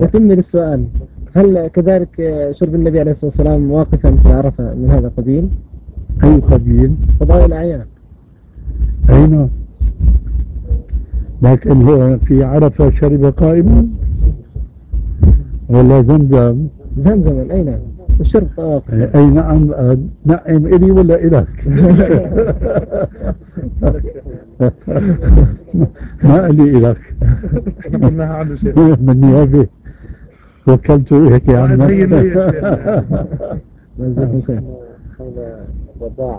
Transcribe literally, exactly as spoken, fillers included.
يتم السؤال، هل كذلك شرب النبي عليه الصلاة والسلام واقفا في عرفة من هذا القبيل؟ أي قبيل؟ قضاء الأعيان. أي نعم، لكن هو في عرفة شرب قائما ولا زمزم؟ زمزما، أي نعم، الشرب واقفا. أي نعم. نعم إلي ولا إلك؟ ما إلي إلك. منها عنه شيء من نيابه وكلت هيك يا عم. جزاكم خير.